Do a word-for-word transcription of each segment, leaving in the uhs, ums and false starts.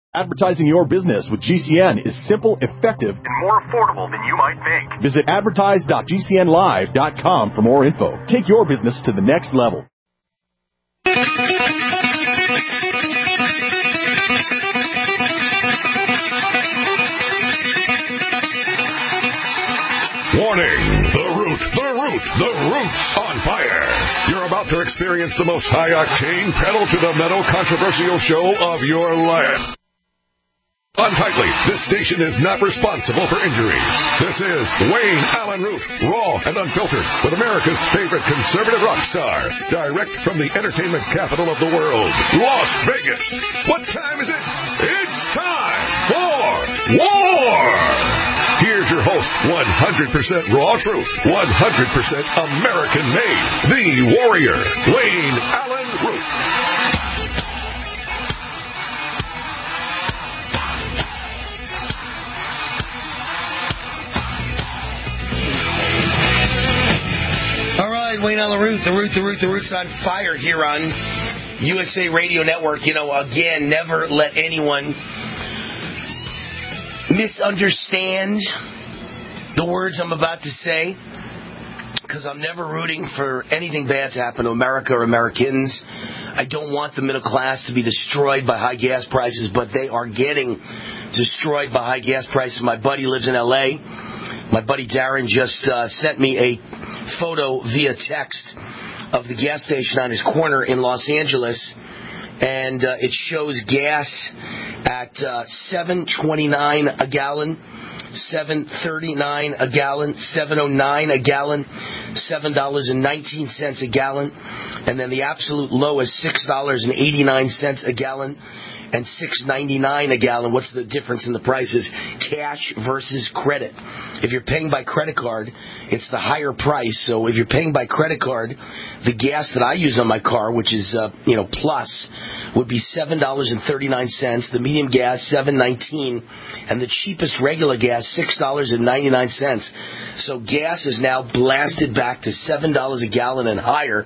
Advertising your business with G C N is simple, effective, and more affordable than you might think. Visit advertise dot g c n live dot com for more info. Take your business to the next level. Warning! The Root, the Root, the Root's on fire! You're about to experience the most high-octane, pedal-to-the-metal controversial show of your life. Untightly, this station is not responsible for injuries. This is Wayne Allen Root, raw and unfiltered, with America's favorite conservative rock star, direct from the entertainment capital of the world, Las Vegas. What time is it? It's time for war! Here's your host, one hundred percent raw truth, one hundred percent American-made, the warrior, Wayne Allen Root. Wayne Allen Root, the Root, the Root, the Root's on fire here on U S A Radio Network. You know, again, never let anyone misunderstand the words I'm about to say, because I'm never rooting for anything bad to happen to America or Americans. I don't want the middle class to be destroyed by high gas prices, but they are getting destroyed by high gas prices. My buddy lives in L A. My buddy Darren just uh, sent me a photo via text of the gas station on his corner in Los Angeles, and uh, it shows gas at uh, seven twenty-nine a gallon, seven thirty-nine a gallon, seven oh nine a gallon, seven dollars and nineteen cents a gallon, and then the absolute low is six dollars and eighty-nine cents a gallon. And six ninety-nine a gallon. What's the difference in the prices? Cash versus credit. If you're paying by credit card, it's the higher price. So if you're paying by credit card, the gas that I use on my car, which is uh, you know plus, would be seven dollars and thirty-nine cents. The medium gas seven nineteen, and the cheapest regular gas six dollars and ninety-nine cents. So gas is now blasted back to seven dollars a gallon and higher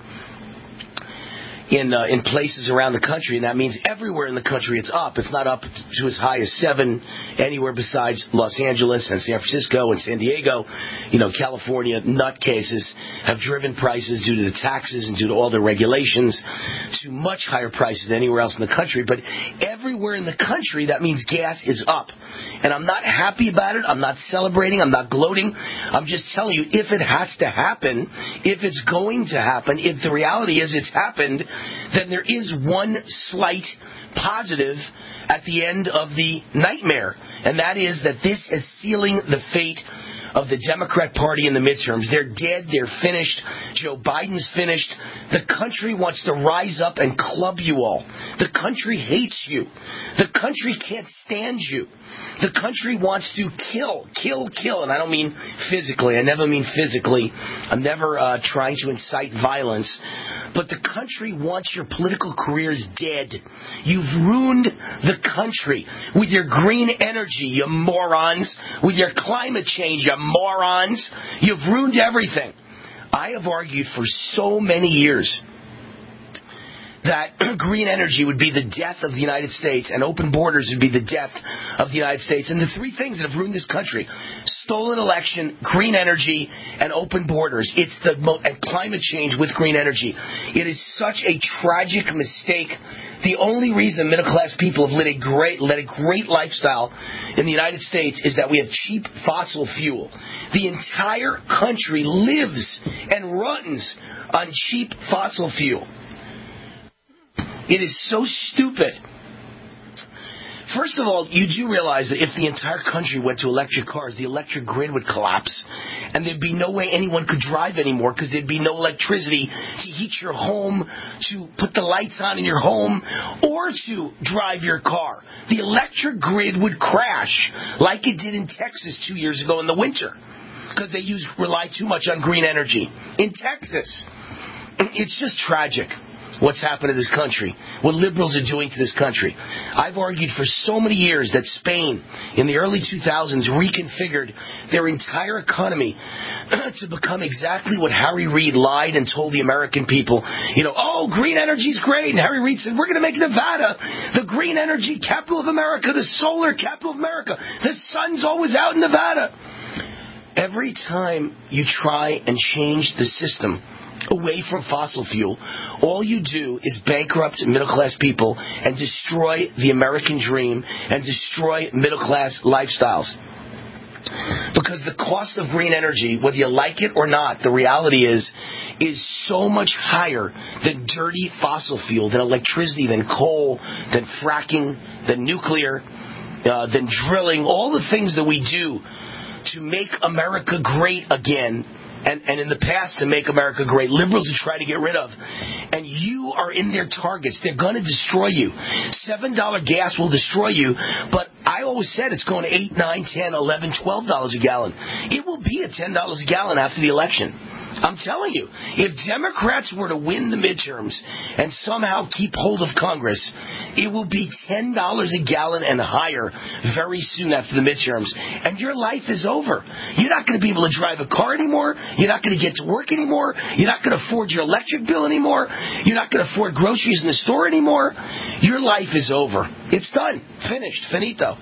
in uh, in places around the country, and that means everywhere in the country it's up. It's not up to as high as seven anywhere besides Los Angeles and San Francisco and San Diego. You know, California nutcases have driven prices due to the taxes and due to all the regulations to much higher prices than anywhere else in the country. But everywhere in the country, that means gas is up. And I'm not happy about it. I'm not celebrating. I'm not gloating. I'm just telling you, if it has to happen, if it's going to happen, if the reality is it's happened, then there is one slight positive at the end of the nightmare. And that is that this is sealing the fate of the Democrat Party in the midterms. They're dead. They're finished. Joe Biden's finished. The country wants to rise up and club you all. The country hates you. The country can't stand you. The country wants to kill, kill, kill. And I don't mean physically. I never mean physically. I'm never uh, trying to incite violence. But the country wants your political careers dead. You've ruined the country with your green energy, you morons. With your climate change, you morons. You've ruined everything. I have argued for so many years that green energy would be the death of the United States and open borders would be the death of the United States. And the three things that have ruined this country: stolen election, green energy, and open borders. It's the mo- and climate change with green energy. It is such a tragic mistake. The only reason middle-class people have led a great, led a great lifestyle in the United States is that we have cheap fossil fuel. The entire country lives and runs on cheap fossil fuel. It is so stupid. First of all, you do realize that if the entire country went to electric cars, the electric grid would collapse. And there'd be no way anyone could drive anymore because there'd be no electricity to heat your home, to put the lights on in your home, or to drive your car. The electric grid would crash like it did in Texas two years ago in the winter because they used, rely too much on green energy. In Texas, it's just tragic. what's happened to this country, what liberals are doing to this country. I've argued for so many years that Spain, in the early two thousands, reconfigured their entire economy to become exactly what Harry Reid lied and told the American people. You know, oh, green energy's great. And Harry Reid said, we're going to make Nevada the green energy capital of America, the solar capital of America. The sun's always out in Nevada. Every time you try and change the system away from fossil fuel, all you do is bankrupt middle-class people and destroy the American dream and destroy middle-class lifestyles. Because the cost of green energy, whether you like it or not, the reality is, is so much higher than dirty fossil fuel, than electricity, than coal, than fracking, than nuclear, uh, than drilling, all the things that we do to make America great again. And, and in the past, to make America great, liberals are trying to get rid of. And you are in their targets. They're going to destroy you. seven dollars gas will destroy you. But I always said it's going to eight, nine, ten, eleven, twelve dollars a gallon. It will be at ten dollars a gallon after the election. I'm telling you, if Democrats were to win the midterms and somehow keep hold of Congress, it will be ten dollars a gallon and higher very soon after the midterms. And your life is over. You're not going to be able to drive a car anymore. You're not going to get to work anymore. You're not going to afford your electric bill anymore. You're not going to afford groceries in the store anymore. Your life is over. It's done. Finished. Finito.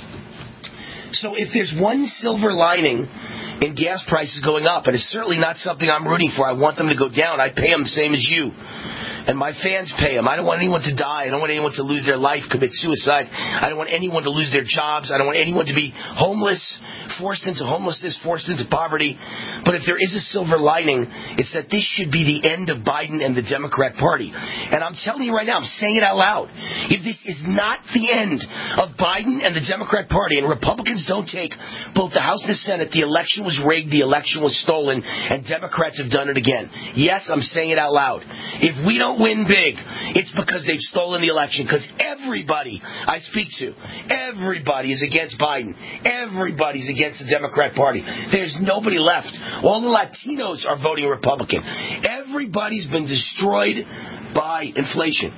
So if there's one silver lining in gas prices going up, and it's certainly not something I'm rooting for. I want them to go down. I pay them the same as you. And my fans pay them. I don't want anyone to die. I don't want anyone to lose their life, commit suicide. I don't want anyone to lose their jobs. I don't want anyone to be homeless, forced into homelessness, forced into poverty. But if there is a silver lining, it's that this should be the end of Biden and the Democrat Party. And I'm telling you right now, I'm saying it out loud. If this is not the end of Biden and the Democrat Party, and Republicans don't take both the House and the Senate, the election was rigged, the election was stolen, and Democrats have done it again. Yes, I'm saying it out loud. If we don't win big, it's because they've stolen the election. Because everybody I speak to, everybody is against Biden. Everybody's against the Democrat Party. There's nobody left. All the Latinos are voting Republican. Everybody's been destroyed by inflation.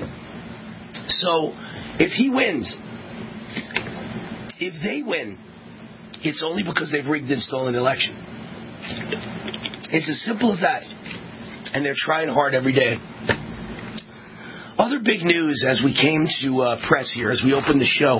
So, if he wins, if they win, it's only because they've rigged and stolen the election. It's as simple as that. And they're trying hard every day. Other big news as we came to uh, press here, as we opened the show.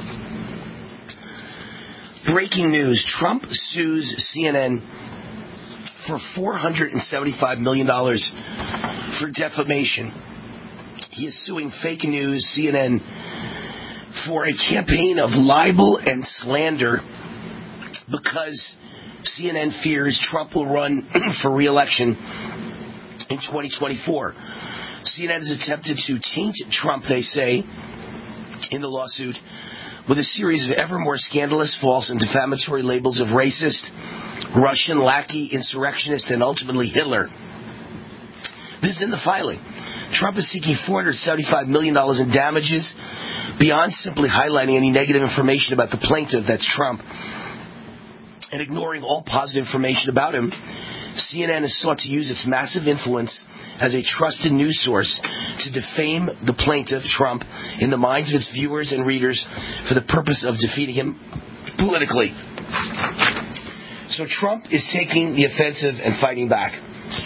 Breaking news. Trump sues C N N for four hundred seventy-five million dollars for defamation. He is suing fake news, C N N, for a campaign of libel and slander because C N N fears Trump will run for re-election in twenty twenty-four. C N N has attempted to taint Trump, they say, in the lawsuit, with a series of ever more scandalous, false, and defamatory labels of racist, Russian, lackey, insurrectionist, and ultimately Hitler. This is in the filing. Trump is seeking four hundred seventy-five million dollars in damages beyond simply highlighting any negative information about the plaintiff, that's Trump, and ignoring all positive information about him. C N N has sought to use its massive influence as a trusted news source to defame the plaintiff, Trump, in the minds of its viewers and readers for the purpose of defeating him politically. So Trump is taking the offensive and fighting back.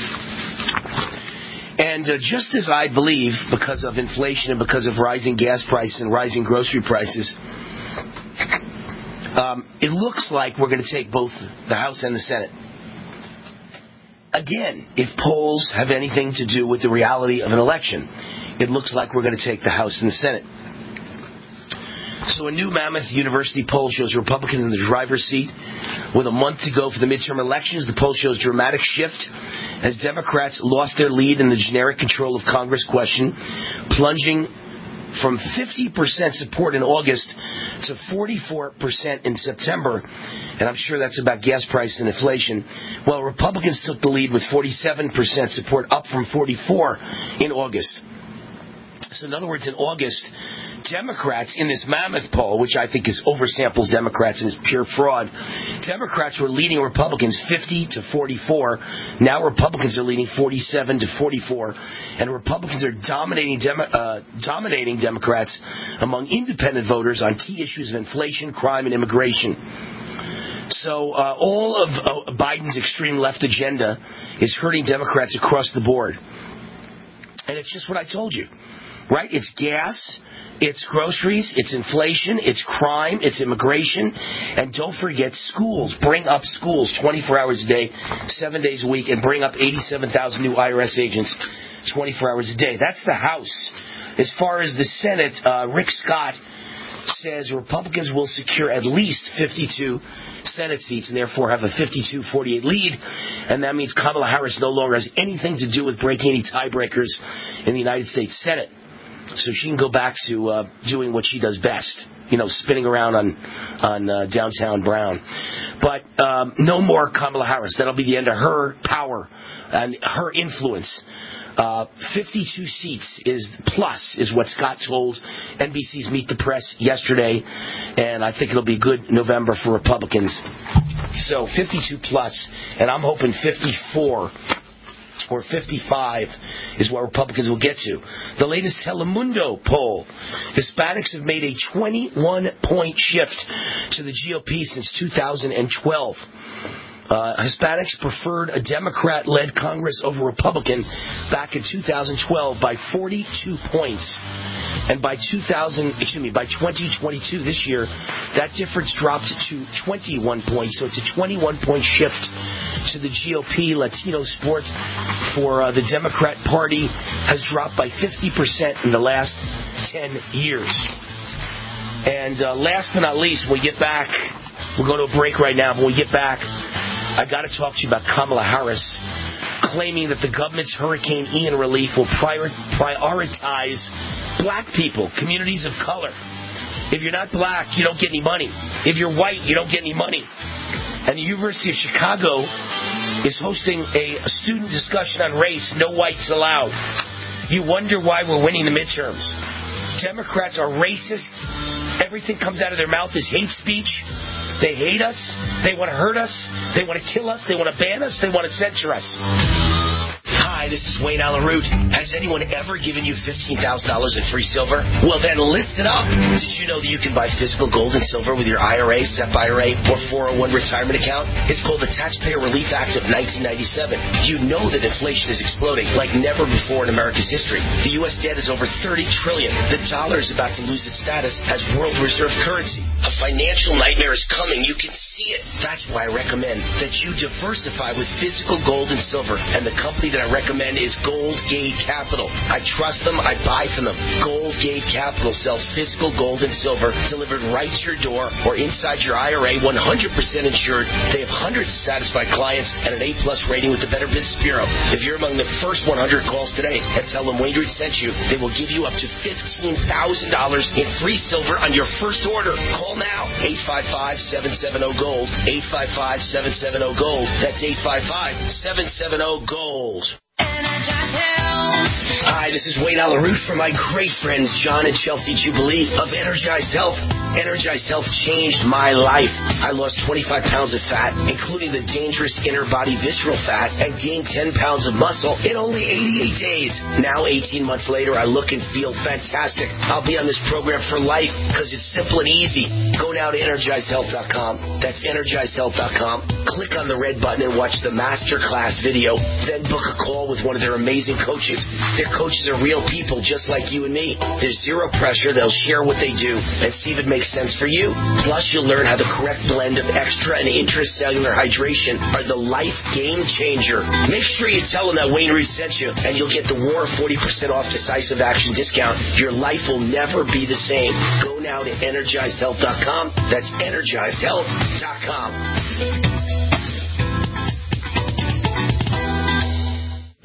And uh, just as I believe, because of inflation and because of rising gas prices and rising grocery prices, um, it looks like we're going to take both the House and the Senate. Again, if polls have anything to do with the reality of an election, it looks like we're going to take the House and the Senate. So a new Mammoth University poll shows Republicans in the driver's seat. With a month to go for the midterm elections, the poll shows dramatic shift as Democrats lost their lead in the generic control of Congress question, plunging from fifty percent support in August to forty-four percent in September. And I'm sure that's about gas price and inflation. Well, Republicans took the lead with forty-seven percent support, up from forty-four in August. So in other words, in August, Democrats in this mammoth poll, which I think is oversamples Democrats and is pure fraud, Democrats were leading Republicans fifty to forty-four. Now Republicans are leading forty-seven to forty-four, and Republicans are dominating Demo- uh, dominating Democrats among independent voters on key issues of inflation, crime, and immigration. So uh, all of uh, Biden's extreme left agenda is hurting Democrats across the board. And it's just what I told you, right? It's gas, it's groceries, it's inflation, it's crime, it's immigration. And don't forget schools. Bring up schools twenty-four hours a day, seven days a week, and bring up eighty-seven thousand new I R S agents twenty-four hours a day. That's the House. As far as the Senate, uh, Rick Scott says Republicans will secure at least fifty-two Senate seats and therefore have a fifty-two forty-eight lead, and that means Kamala Harris no longer has anything to do with breaking any tiebreakers in the United States Senate. So she can go back to uh, doing what she does best, you know, spinning around on on uh, downtown Brown. But um, no more Kamala Harris. That'll be the end of her power and her influence. Uh, fifty-two seats is plus is what Scott told N B C's Meet the Press yesterday, and I think it'll be a good November for Republicans. So fifty-two plus, and I'm hoping fifty-four or fifty-five is what Republicans will get to. The latest Telemundo poll, Hispanics have made a twenty-one point shift to the G O P since two thousand twelve. Uh, Hispanics preferred a Democrat-led Congress over Republican back in two thousand twelve by forty-two points. And by two thousand, excuse me, by twenty twenty-two this year, that difference dropped to twenty-one points. So it's a twenty-one point shift to the G O P. Latino support for uh, the Democrat Party has dropped by fifty percent in the last ten years. And uh, last but not least, when we get back, we'll go to a break right now. When we get back, I got to talk to you about Kamala Harris claiming that the government's Hurricane Ian relief will prior- prioritize black people, communities of color. If you're not black, you don't get any money. If you're white, you don't get any money. And the University of Chicago is hosting a student discussion on race, no whites allowed. You wonder why we're winning the midterms. Democrats are racist. Everything comes out of their mouth is hate speech. They hate us. They want to hurt us. They want to kill us. They want to ban us. They want to censor us. Hi, this is Wayne Allen Root. Has anyone ever given you fifteen thousand dollars in free silver? Well, then lift it up. Did you know that you can buy physical gold and silver with your I R A, S E P I R A, or four oh one retirement account? It's called the Taxpayer Relief Act of nineteen ninety-seven. You know that inflation is exploding like never before in America's history. The U S debt is over thirty trillion dollars. The dollar is about to lose its status as world reserve currency. A financial nightmare is coming. You can see it. That's why I recommend that you diversify with physical gold and silver. And the company that I recommend is Goldgate Capital. I trust them. I buy from them. Goldgate Capital sells physical gold and silver delivered right to your door or inside your I R A, one hundred percent insured. They have hundreds of satisfied clients and an A plus rating with the Better Business Bureau. If you're among the first one hundred calls today and tell them Wayne Root sent you, they will give you up to fifteen thousand dollars in free silver on your first order. Call now, eight five five, seven seven zero, GOLD, eight five five, seven seven zero, GOLD. That's eight five five, seven seven zero, GOLD. Hi, this is Wayne Allen Root from my great friends John and Chelsea Jubilee of Energized Health. Energized Health changed my life. I lost twenty-five pounds of fat, including the dangerous inner body visceral fat, and gained ten pounds of muscle in only eighty-eight days. Now, eighteen months later, I look and feel fantastic. I'll be on this program for life because it's simple and easy. Go now to energized health dot com. That's energized health dot com. Click on the red button and watch the masterclass video. Then book a call with one of their amazing coaches. Their coaches are real people just like you and me. There's zero pressure. They'll share what they do and see if it makes sense for you. Plus, you'll learn how the correct blend of extra and intracellular hydration are the life game changer. Make sure you tell them that Wayne Root sent you, and you'll get the War forty percent off decisive action discount. Your life will never be the same. Go now to energized health dot com. That's energized health dot com.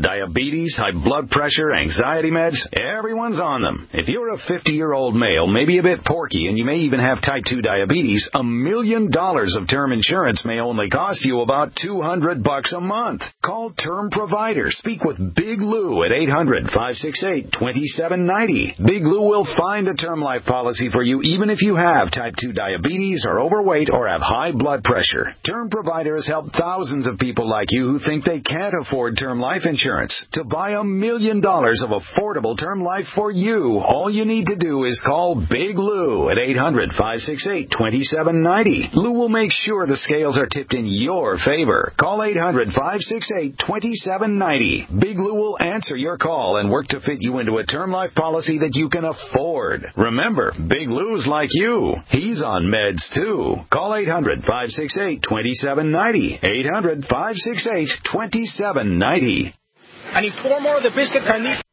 Diabetes, high blood pressure, anxiety meds, everyone's on them. If you're a fifty-year-old male, maybe a bit porky, and you may even have type two diabetes, a million dollars of term insurance may only cost you about two hundred bucks a month. Call Term Provider. Speak with Big Lou at eight hundred, five six eight, two seven nine zero. Big Lou will find a term life policy for you even if you have type two diabetes, are overweight, or have high blood pressure. Term Provider has helped thousands of people like you who think they can't afford term life insurance. To buy a million dollars of affordable term life for you, all you need to do is call Big Lou at eight hundred, five six eight, two seven nine zero. Lou will make sure the scales are tipped in your favor. Call eight hundred, five six eight, two seven nine zero. Big Lou will answer your call and work to fit you into a term life policy that you can afford. Remember, Big Lou's like you. He's on meds too. Call eight hundred, five six eight, two seven nine zero. eight hundred, five six eight, two seven nine zero. I need four more of the biscuit carnitas.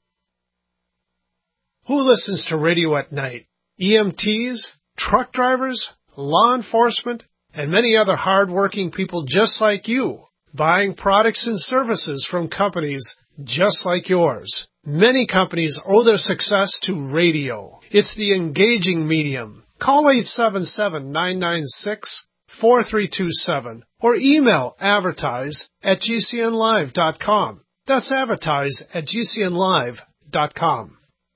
Who listens to radio at night? E M Ts, truck drivers, law enforcement, and many other hard-working people just like you, buying products and services from companies just like yours. Many companies owe their success to radio. It's the engaging medium. Call eight seven seven, nine nine six, four three two seven or email advertise at g c n live dot com. That's advertise at g c n live dot com.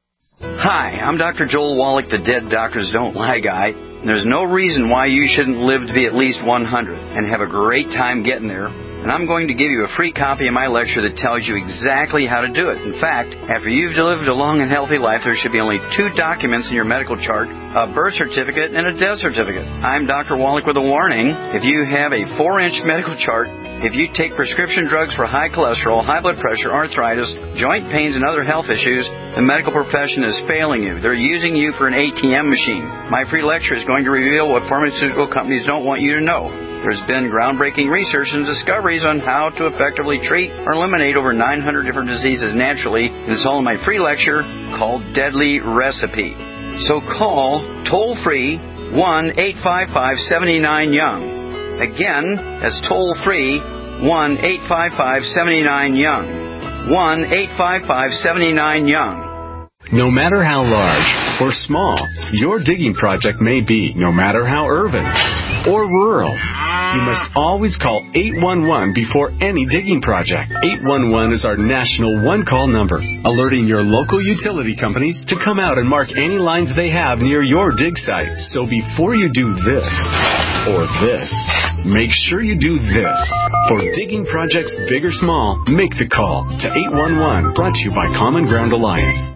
Hi, I'm Doctor Joel Wallach, the Dead Doctors Don't Lie guy. There's no reason why you shouldn't live to be at least one hundred and have a great time getting there. And I'm going to give you a free copy of my lecture that tells you exactly how to do it. In fact, after you've lived a long and healthy life, there should be only two documents in your medical chart, a birth certificate and a death certificate. I'm Doctor Wallach with a warning. If you have a four-inch medical chart, if you take prescription drugs for high cholesterol, high blood pressure, arthritis, joint pains, and other health issues, the medical profession is failing you. They're using you for an A T M machine. My free lecture is going to reveal what pharmaceutical companies don't want you to know. There's been groundbreaking research and discoveries on how to effectively treat or eliminate over nine hundred different diseases naturally, and it's all in my free lecture called Deadly Recipe. So call toll-free one eight five five, seven nine young. Again, that's toll-free one eight five five, seven nine young. one eight five five, seven nine young. No matter how large or small your digging project may be, no matter how urban or rural, you must always call eight one one before any digging project. eight one one is our national one-call number, alerting your local utility companies to come out and mark any lines they have near your dig site. So before you do this or this, make sure you do this. For digging projects big or small, make the call to eight one one, brought to you by Common Ground Alliance.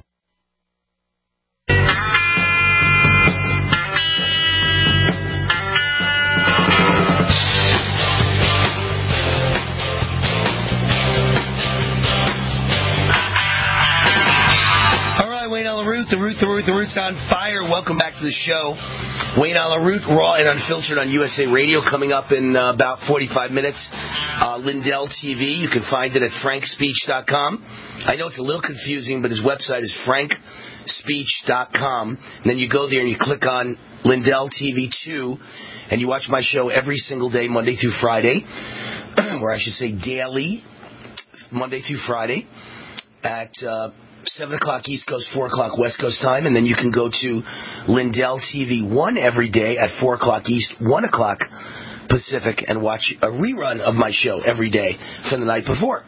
The Root, the Root, the Root's on fire. Welcome back to the show. Wayne a la Root, raw and unfiltered on U S A Radio, coming up in uh, about forty-five minutes. Uh, Lindell T V, you can find it at frank speech dot com. I know it's a little confusing, but his website is frank speech dot com. And then you go there and you click on Lindell T V two, and you watch my show every single day, Monday through Friday, or I should say daily, Monday through Friday, at Uh, seven o'clock East Coast, four o'clock West Coast time, and then you can go to Lindell T V one every day at four o'clock East, one o'clock Pacific, and watch a rerun of my show every day from the night before.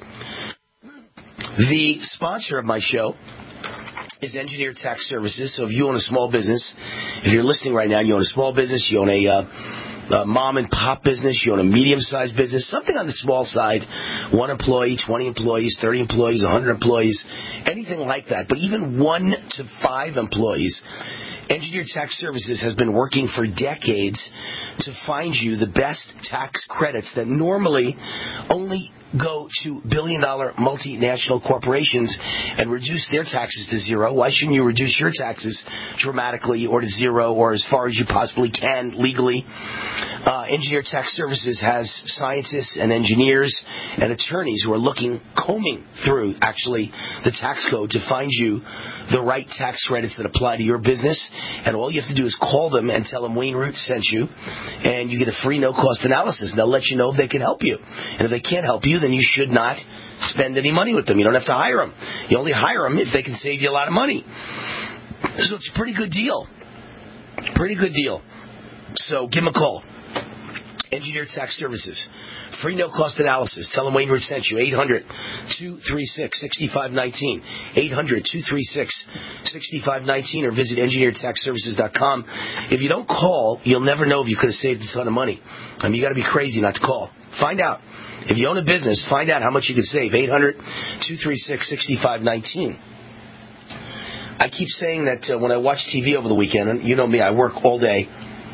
The sponsor of my show is Engineer Tax Services. So if you own a small business, if you're listening right now, you own a small business, you own a uh, Uh, mom and pop business, you own a medium-sized business, something on the small side, one employee, twenty employees, thirty employees, one hundred employees, anything like that. But even one to five employees, Engineer Tax Services has been working for decades to find you the best tax credits that normally only go to billion-dollar multinational corporations and reduce their taxes to zero. Why shouldn't you reduce your taxes dramatically or to zero or as far as you possibly can legally? Uh, Engineer Tax Services has scientists and engineers and attorneys who are looking, combing through, actually, the tax code to find you the right tax credits that apply to your business. And all you have to do is call them and tell them Wayne Root sent you, and you get a free no-cost analysis. And they'll let you know if they can help you. And if they can't help you, you, then you should not spend any money with them. You don't have to hire them. You only hire them if they can save you a lot of money. So it's a pretty good deal. Pretty good deal. So give them a call. Engineered Tax Services. Free no-cost analysis. Tell them Wayne Root sent you. eight hundred, two three six, six five one nine. eight hundred, two three six, six five one nine or visit engineered tax services dot com. If you don't call, you'll never know if you could have saved a ton of money. I mean, you got to be crazy not to call. Find out. If you own a business, find out how much you could save. eight hundred, two three six, six five one nine. I keep saying that uh, when I watch T V over the weekend, and you know me, I work all day.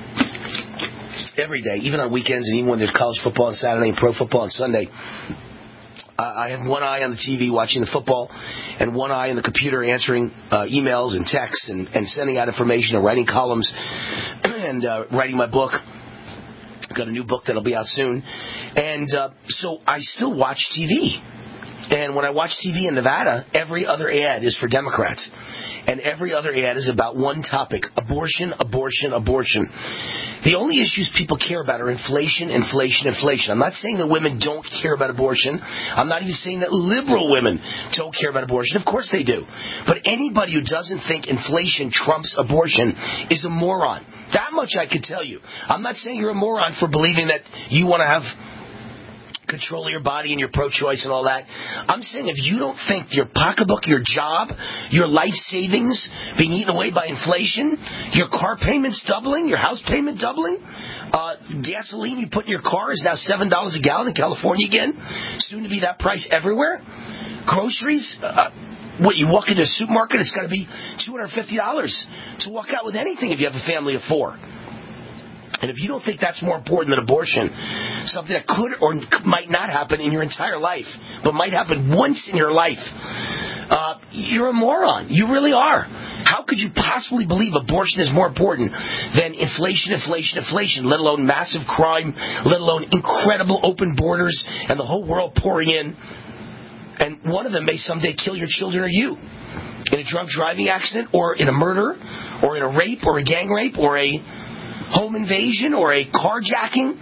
Every day, even on weekends, and even when there's college football on Saturday and pro football on Sunday, uh, I have one eye on the T V watching the football and one eye on the computer answering uh, emails and texts and, and sending out information and writing columns and uh, writing my book. I've got a new book that'll be out soon. And uh, so I still watch T V. And when I watch T V in Nevada, every other ad is for Democrats. And every other ad is about one topic, abortion, abortion, abortion. The only issues people care about are inflation, inflation, inflation. I'm not saying that women don't care about abortion. I'm not even saying that liberal women don't care about abortion. Of course they do. But anybody who doesn't think inflation trumps abortion is a moron. That much I can tell you. I'm not saying you're a moron for believing that you want to have control of your body and your pro-choice and all that. I'm saying if you don't think your pocketbook, your job, your life savings being eaten away by inflation, your car payments doubling, your house payment doubling, uh, gasoline you put in your car is now seven dollars a gallon in California again, soon to be that price everywhere. Groceries, uh, what, you walk into a supermarket, it's got to be two hundred fifty dollars to walk out with anything if you have a family of four. And if you don't think that's more important than abortion, something that could or might not happen in your entire life, but might happen once in your life, uh, you're a moron. You really are. How could you possibly believe abortion is more important than inflation, inflation, inflation, let alone massive crime, let alone incredible open borders and the whole world pouring in? And one of them may someday kill your children or you in a drunk driving accident or in a murder or in a rape or a gang rape or a home invasion or a carjacking,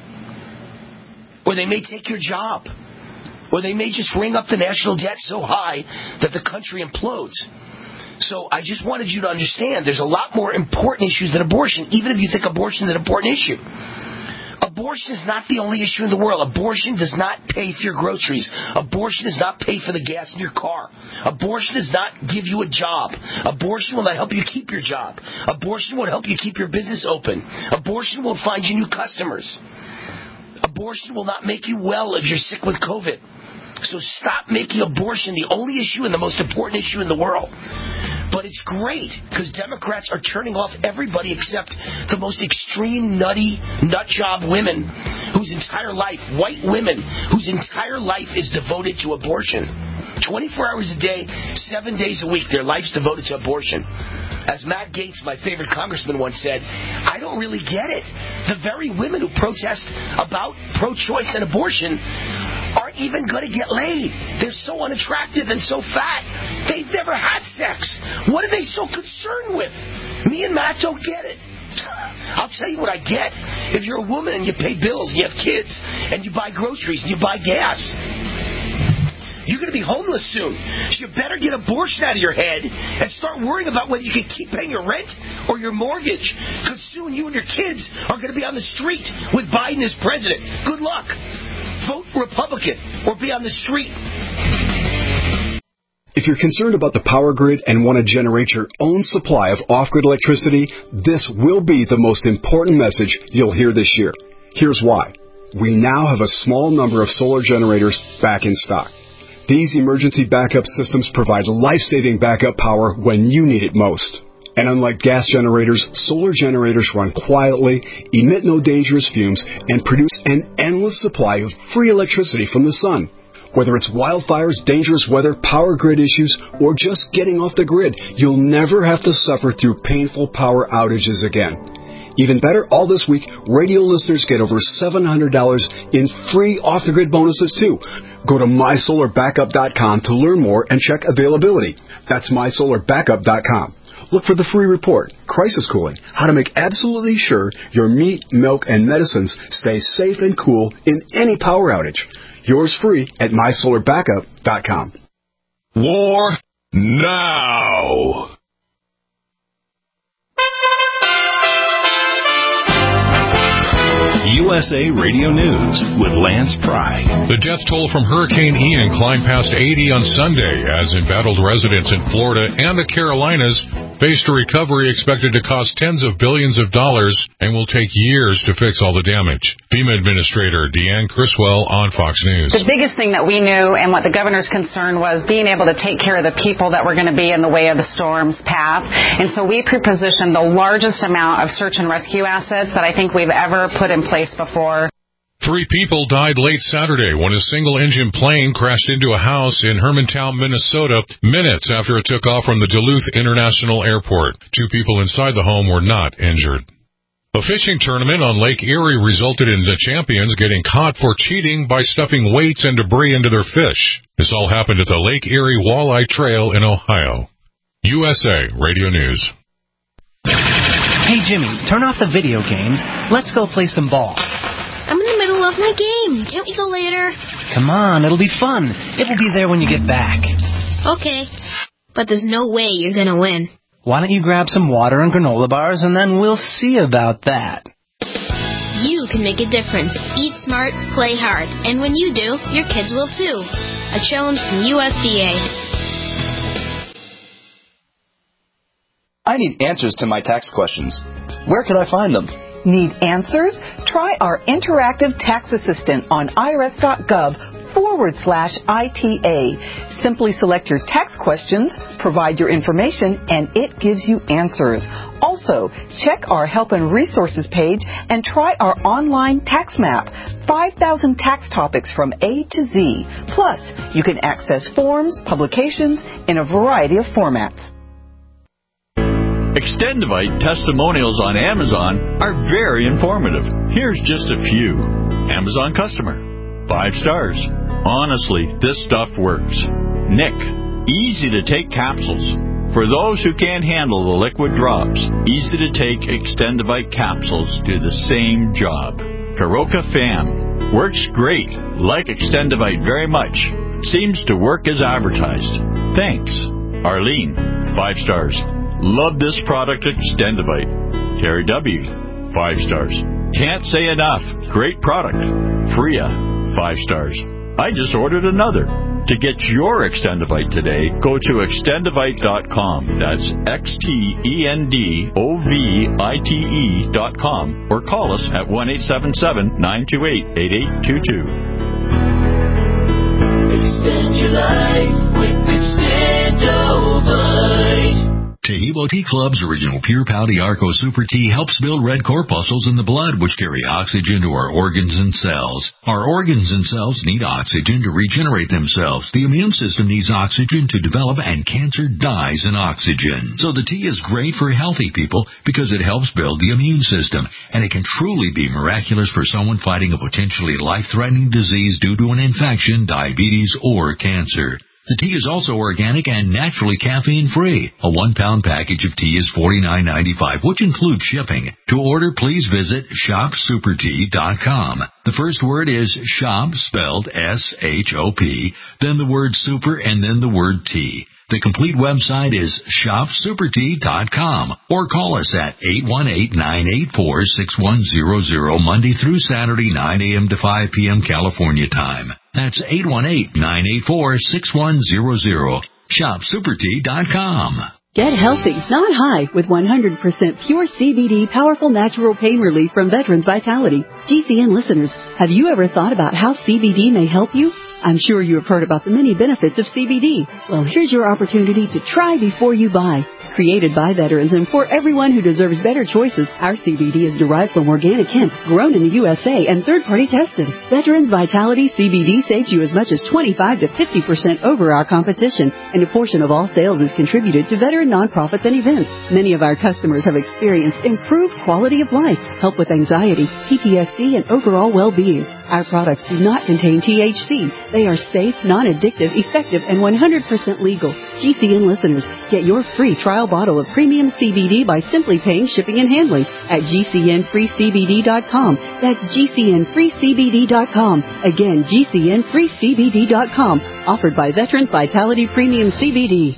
or they may take your job, or they may just ring up the national debt so high that the country implodes. So I just wanted you to understand there's a lot more important issues than abortion, even if you think abortion is an important issue. Abortion is not the only issue in the world. Abortion does not pay for your groceries. Abortion does not pay for the gas in your car. Abortion does not give you a job. Abortion will not help you keep your job. Abortion won't help you keep your business open. Abortion won't find you new customers. Abortion will not make you well if you're sick with COVID. So stop making abortion the only issue and the most important issue in the world. But it's great because Democrats are turning off everybody except the most extreme, nutty, nut job women whose entire life, white women whose entire life is devoted to abortion. twenty-four hours a day, seven days a week, their life's devoted to abortion. As Matt Gaetz, my favorite congressman, once said, I don't really get it. The very women who protest about pro-choice and abortion aren't even going to get laid. They're so unattractive and so fat. They've never had sex. What are they so concerned with? Me and Matt don't get it. I'll tell you what I get. If you're a woman and you pay bills and you have kids and you buy groceries and you buy gas, you're going to be homeless soon. So you better get abortion out of your head and start worrying about whether you can keep paying your rent or your mortgage. Because soon you and your kids are going to be on the street with Biden as president. Good luck. Vote Republican or be on the street. If you're concerned about the power grid and want to generate your own supply of off-grid electricity, this will be the most important message you'll hear this year. Here's why. We now have a small number of solar generators back in stock. These emergency backup systems provide life-saving backup power when you need it most. And unlike gas generators, solar generators run quietly, emit no dangerous fumes, and produce an endless supply of free electricity from the sun. Whether it's wildfires, dangerous weather, power grid issues, or just getting off the grid, you'll never have to suffer through painful power outages again. Even better, all this week, radio listeners get over seven hundred dollars in free off-the-grid bonuses, too. Go to my solar backup dot com to learn more and check availability. That's my solar backup dot com. Look for the free report, Crisis Cooling, how to make absolutely sure your meat, milk, and medicines stay safe and cool in any power outage. Yours free at my solar backup dot com. War now. U S A Radio News with Lance Pry. The death toll from Hurricane Ian climbed past eighty on Sunday as embattled residents in Florida and the Carolinas faced a recovery expected to cost tens of billions of dollars and will take years to fix all the damage. FEMA Administrator Deanne Criswell on Fox News. The biggest thing that we knew and what the governor's concern was being able to take care of the people that were going to be in the way of the storm's path. And so we pre-positioned the largest amount of search and rescue assets that I think we've ever put in place before. Three people died late Saturday when a single-engine plane crashed into a house in Hermantown, Minnesota, minutes after it took off from the Duluth International Airport. Two people inside the home were not injured. A fishing tournament on Lake Erie resulted in the champions getting caught for cheating by stuffing weights and debris into their fish. This all happened at the Lake Erie Walleye Trail in Ohio. U S A Radio News. Hey, Jimmy, turn off the video games. Let's go play some ball. I'm in the middle of my game. Can't we go later? Come on, it'll be fun. It will be there when you get back. Okay, but there's no way you're gonna win. Why don't you grab some water and granola bars, and then we'll see about that. You can make a difference. Eat smart, play hard. And when you do, your kids will too. A challenge from U S D A. I need answers to my tax questions. Where can I find them? Need answers? Try our interactive tax assistant on irs.gov forward slash ITA. Simply select your tax questions, provide your information, and it gives you answers. Also, check our help and resources page and try our online tax map. five thousand tax topics from A to Z. Plus, you can access forms, publications in a variety of formats. Extendivite testimonials on Amazon are very informative. Here's just a few. Amazon customer. Five stars. Honestly, this stuff works. Nick. Easy to take capsules. For those who can't handle the liquid drops, easy to take Extendivite capsules do the same job. Karoka Fam. Works great. Like Extendivite very much. Seems to work as advertised. Thanks. Arlene. Five stars. Love this product, Extendivite. Terry W. Five stars. Can't say enough. Great product. Freya. Five stars. I just ordered another. To get your Extendivite today, go to extendivite dot com. That's X T E N D O V I T E dot com. Or call us at one eight seven seven, nine two eight, eight eight two two. Extend your life with Extendivite. Taheebo Tea Club's original Pure Pouty Arco Super Tea helps build red corpuscles in the blood, which carry oxygen to our organs and cells. Our organs and cells need oxygen to regenerate themselves. The immune system needs oxygen to develop, and cancer dies in oxygen. So the tea is great for healthy people because it helps build the immune system, and it can truly be miraculous for someone fighting a potentially life-threatening disease due to an infection, diabetes, or cancer. The tea is also organic and naturally caffeine-free. A one-pound package of tea is forty-nine ninety-five, which includes shipping. To order, please visit shop super tea dot com. The first word is shop, spelled S H O P, then the word super, and then the word tea. The complete website is shop super tea dot com, or call us at eight one eight, nine eight four, six one zero zero Monday through Saturday, nine a.m. to five p.m. California time. That's eight one eight, nine eight four, six one zero zero. shop super tea dot com. Get healthy, not high, with one hundred percent pure C B D powerful natural pain relief from Veterans Vitality. G C N listeners, have you ever thought about how C B D may help you? I'm sure you have heard about the many benefits of C B D. Well, here's your opportunity to try before you buy. Created by veterans and for everyone who deserves better choices, our C B D is derived from organic hemp, grown in the U S A and third-party tested. Veterans Vitality C B D saves you as much as twenty-five to fifty percent over our competition, and a portion of all sales is contributed to veteran nonprofits and events. Many of our customers have experienced improved quality of life, help with anxiety, P T S D, and overall well-being. Our products do not contain T H C. They are safe, non-addictive, effective, and one hundred percent legal. G C N listeners, get your free trial bottle of premium C B D by simply paying shipping and handling at G C N free C B D dot com. That's G C N free C B D dot com. Again, G C N free C B D dot com. Offered by Veterans Vitality Premium C B D.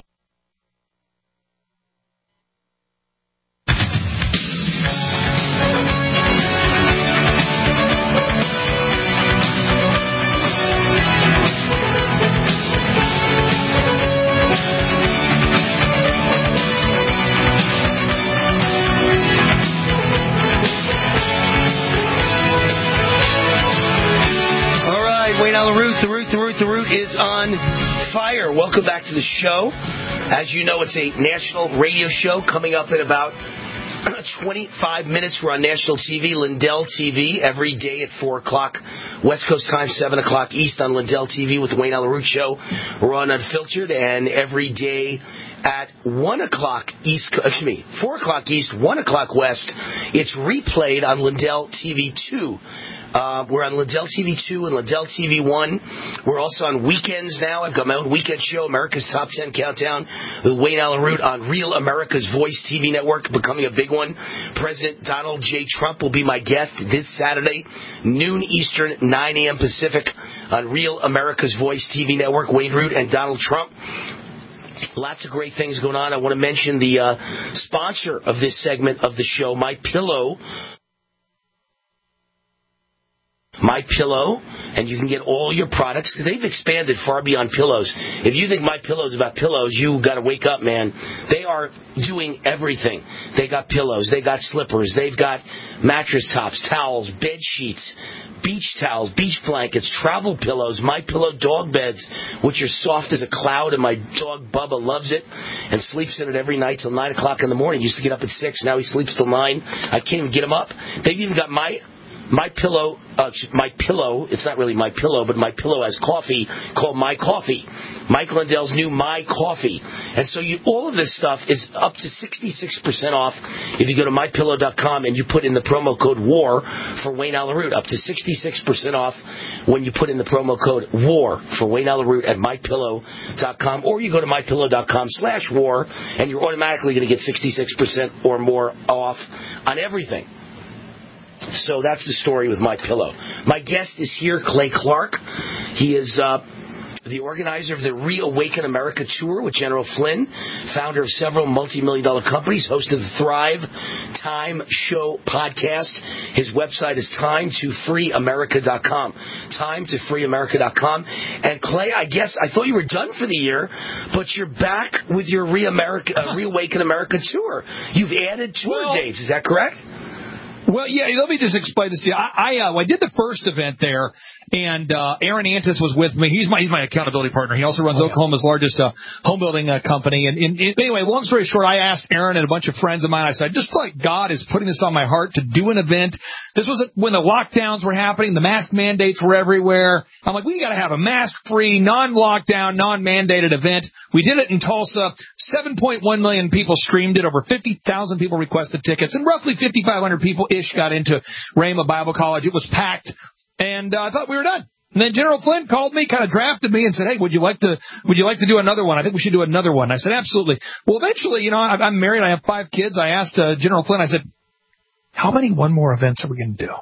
The Root, The Root, The Root is on fire. Welcome back to the show. As you know, it's a national radio show coming up in about twenty-five minutes. We're on national T V, Lindell T V, every day at four o'clock West Coast time, seven o'clock East on Lindell T V with the Wayne Allyn Root Show. We're on Unfiltered, and every day at one o'clock East, excuse me, four o'clock East, one o'clock West, it's replayed on Lindell T V two. Uh, we're on Lindell T V two and Lindell T V one. We're also on weekends now. I've got my own weekend show, America's Top ten Countdown, with Wayne Allyn Root on Real America's Voice T V network, becoming a big one. President Donald J. Trump will be my guest this Saturday, noon Eastern, nine a.m. Pacific, on Real America's Voice T V network, Wayne Root and Donald Trump. Lots of great things going on. I want to mention the uh, sponsor of this segment of the show, My Pillow. My Pillow, and you can get all your products, because they've expanded far beyond pillows. If you think My Pillow is about pillows, you got to wake up, man. They are doing everything. They got pillows, they got slippers, they've got mattress tops, towels, bed sheets, beach towels, beach blankets, travel pillows, My Pillow dog beds, which are soft as a cloud, and my dog Bubba loves it and sleeps in it every night till nine o'clock in the morning. He used to get up at six, now he sleeps till nine. I can't even get him up. They've even got My... My Pillow, uh, My Pillow, it's not really My Pillow, but My Pillow has coffee called My Coffee. Mike Lindell's new My Coffee. And so you, all of this stuff is up to sixty-six percent off if you go to my pillow dot com and you put in the promo code WAR for Wayne Allyn Root. Up to sixty-six percent off when you put in the promo code WAR for Wayne Allyn Root at my pillow dot com. Or you go to my pillow dot com slash WAR and you're automatically going to get sixty-six percent or more off on everything. So that's the story with My Pillow. My guest is here, Clay Clark. He is uh, the organizer of the Reawaken America Tour with General Flynn, founder of several multi-million dollar companies, host of the Thrive Time Show podcast. His website is time to free america dot com. time to free america dot com. And Clay, I guess I thought you were done for the year, but you're back with your Re-America, uh, Reawaken America Tour. You've added tour well, dates, is that correct? Well, yeah, let me just explain this to you. I, I, uh, I did the first event there, and uh, Aaron Antis was with me. He's my he's my accountability partner. He also runs oh, yeah. Oklahoma's largest uh, home building uh, company. And, and, and anyway, long story short, I asked Aaron and a bunch of friends of mine, I said, just like God is putting this on my heart to do an event. This was when the lockdowns were happening, the mask mandates were everywhere. I'm like, we got to have a mask-free, non-lockdown, non-mandated event. We did it in Tulsa. seven point one million people streamed it. Over fifty thousand people requested tickets, and roughly fifty-five hundred people ish got into Rhema Bible College. It was packed, and uh, I thought we were done. And then General Flynn called me, kind of drafted me, and said, "Hey, would you like to? Would you like to do another one? I think we should do another one." I said, "Absolutely." Well, eventually, you know, I'm married. I have five kids. I asked uh, General Flynn. I said, "How many one more events are we going to do?"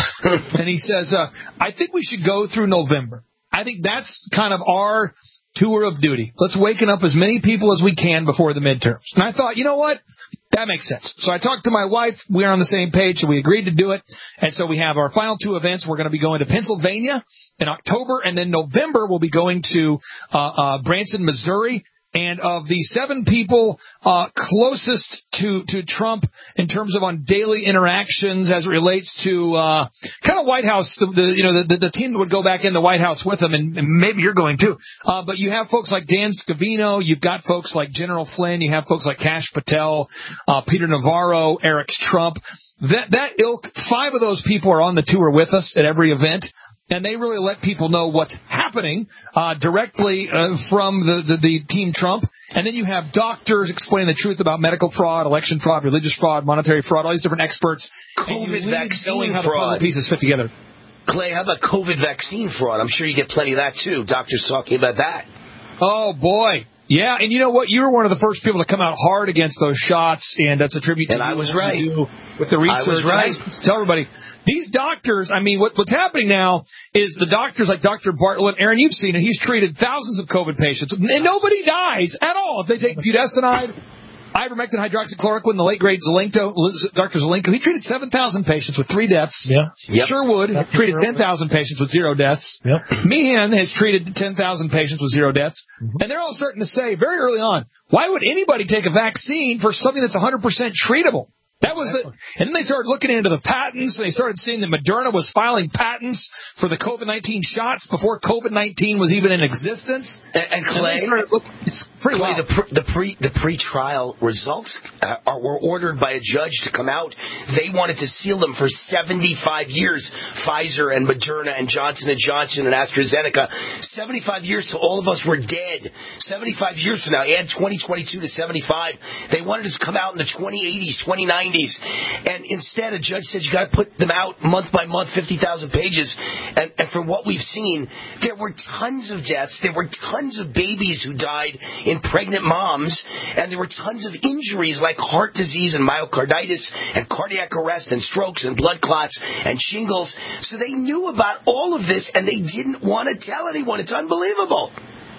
And he says, uh, "I think we should go through November. I think that's kind of our tour of duty. Let's waken up as many people as we can before the midterms." And I thought, you know what? That makes sense. So I talked to my wife. We are on the same page, so we agreed to do it. And so we have our final two events. We're going to be going to Pennsylvania in October, and then November we'll be going to uh, uh, Branson, Missouri. And of the seven people uh, closest to, to Trump in terms of on daily interactions as it relates to uh, kind of White House, the, the you know the, the team that would go back in the White House with him, and, and maybe you're going too. Uh, but you have folks like Dan Scavino, you've got folks like General Flynn, you have folks like Kash Patel, uh, Peter Navarro, Eric Trump. That that ilk, five of those people are on the tour with us at every event. And they really let people know what's happening uh, directly uh, from the, the, the Team Trump. And then you have doctors explaining the truth about medical fraud, election fraud, religious fraud, monetary fraud, all these different experts. COVID vaccine how fraud. the pieces fit together. Clay, how about COVID vaccine fraud? I'm sure you get plenty of that, too. Doctors talking about that. Oh, boy. Yeah, and you know what? You were one of the first people to come out hard against those shots, and that's a tribute to and you. I was right. With the research. I was right. I tell everybody, these doctors, I mean, what, what's happening now is the doctors like Doctor Bartlett, Aaron, you've seen it, he's treated thousands of COVID patients, and nobody dies at all if they take budesonide, ivermectin, hydroxychloroquine, the late great Zelenko, Doctor Zelenko, he treated seven thousand patients with three deaths. Yeah. Yep. Sherwood Doctor treated ten thousand patients with zero deaths. Yep. Meehan has treated ten thousand patients with zero deaths. Mm-hmm. And they're all starting to say very early on, why would anybody take a vaccine for something that's one hundred percent treatable? That was the, and then they started looking into the patents, and they started seeing that Moderna was filing patents for the COVID nineteen shots before COVID nineteen was even in existence. And, and Clay, and looking, it's pretty Clay, wild. the pre, the pre the pre-trial results uh, are, were ordered by a judge to come out. They wanted to seal them for seventy-five years. Pfizer and Moderna and Johnson and Johnson and AstraZeneca, seventy-five years till all of us were dead. seventy-five years from now, add twenty twenty-two to seventy-five. They wanted us to come out in the twenty eighties, twenty nineties. And instead, a judge said you got to put them out month by month, fifty thousand pages. And, and from what we've seen, there were tons of deaths. There were tons of babies who died in pregnant moms. And there were tons of injuries like heart disease and myocarditis and cardiac arrest and strokes and blood clots and shingles. So they knew about all of this, and they didn't want to tell anyone. It's unbelievable.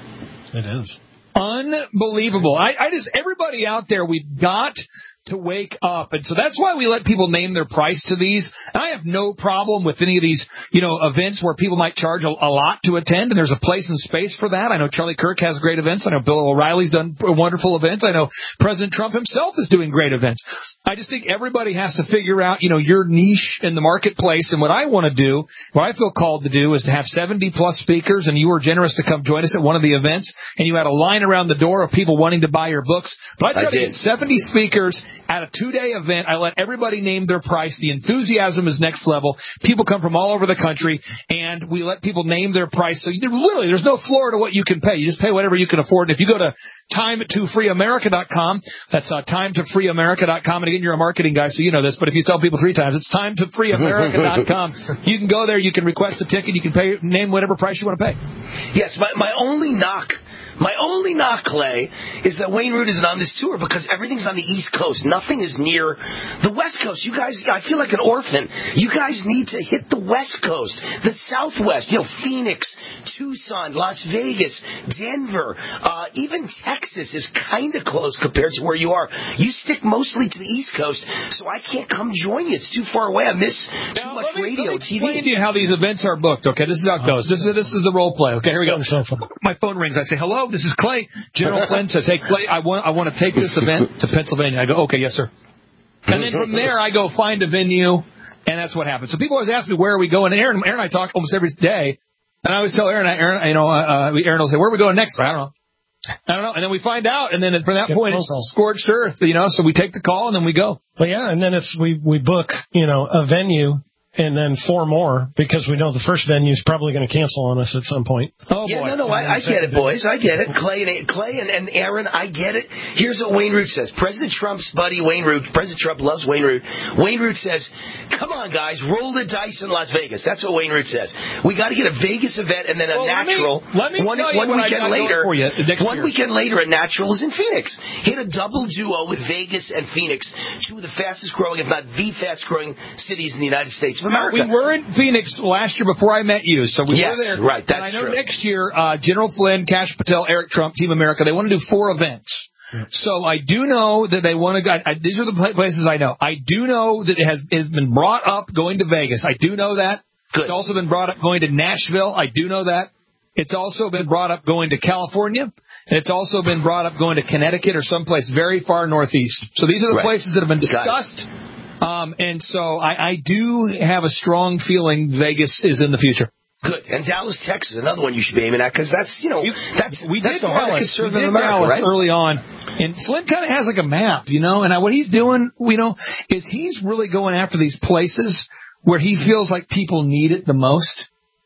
It is. Unbelievable. I, I just, everybody out there, we've got to wake up. And so that's why we let people name their price to these. And I have no problem with any of these, you know, events where people might charge a, a lot to attend, and there's a place and space for that. I know Charlie Kirk has great events. I know Bill O'Reilly's done wonderful events. I know President Trump himself is doing great events. I just think everybody has to figure out, you know, your niche in the marketplace. And what I want to do, what I feel called to do, is to have seventy plus speakers, and you were generous to come join us at one of the events, and you had a line around the door of people wanting to buy your books. But I try to get seventy speakers at a two-day event. I let everybody name their price. The enthusiasm is next level. People come from all over the country, and we let people name their price. So you, literally, there's no floor to what you can pay. You just pay whatever you can afford. And if you go to time to free america dot com, that's uh, time to free america dot com. And again, you're a marketing guy, so you know this, but if you tell people three times, it's time to free america dot com. You can go there. You can request a ticket. You can pay, name whatever price you want to pay. Yes, my, my only knock My only knock, Clay, is that Wayne Root isn't on this tour because everything's on the East Coast. Nothing is near the West Coast. You guys, I feel like an orphan. You guys need to hit the West Coast, the Southwest, you know, Phoenix, Tucson, Las Vegas, Denver, uh, even Texas is kind of close compared to where you are. You stick mostly to the East Coast, so I can't come join you. It's too far away. I miss too now, much let me, radio, let me T V. Explain to you how these events are booked. Okay, this is how it goes. This is this is the role play. Okay, here we go. My phone rings. I say, hello, this is Clay. General Flynn says, hey, Clay, I want, I want to take this event to Pennsylvania. I go, okay, yes, sir. And then from there, I go find a venue, and that's what happens. So people always ask me, where are we going? And Aaron, Aaron and I talk almost every day, and I always tell Aaron, Aaron, you know, uh, Aaron will say, where are we going next? I don't know. I don't know. And then we find out, and then from that Get point, it's scorched earth, you know, so we take the call, and then we go. Well, yeah, and then it's we, we book, you know, a venue, and then four more, because we know the first venue is probably going to cancel on us at some point. Oh, yeah, boy. no, no, I, I get it, boys. I get it. Clay and Clay and, and Aaron, I get it. Here's what Wayne Root says. President Trump's buddy, Wayne Root, President Trump loves Wayne Root. Wayne Root says, come on, guys, roll the dice in Las Vegas. That's what Wayne Root says. We got to get a Vegas event and then a well, natural. Let me, let me one tell you one what weekend I later. For you one year. weekend later, a natural is in Phoenix. Hit a double duo with Vegas and Phoenix, two of the fastest growing, if not the fastest growing cities in the United States of America. We were in Phoenix last year before I met you, so we yes, were there. Right, that's and I know true. next year, uh, General Flynn, Kash Patel, Eric Trump, Team America, they want to do four events. Yeah. So I do know that they want to go. I, these are the places I know. I do know that it has, it has been brought up going to Vegas. I do know that. Good. It's also been brought up going to Nashville. I do know that. It's also been brought up going to California. And it's also been brought up going to Connecticut or someplace very far northeast. So these are the right. places that have been discussed. Um, and so I, I do have a strong feeling Vegas is in the future. Good. And Dallas, Texas, another one you should be aiming at, because that's, you know, that's, we that's did the heart of Dallas, we conservative did America, Dallas right? early on. And Flynn kind of has like a map, you know, and I, what he's doing, you know, is he's really going after these places where he feels like people need it the most.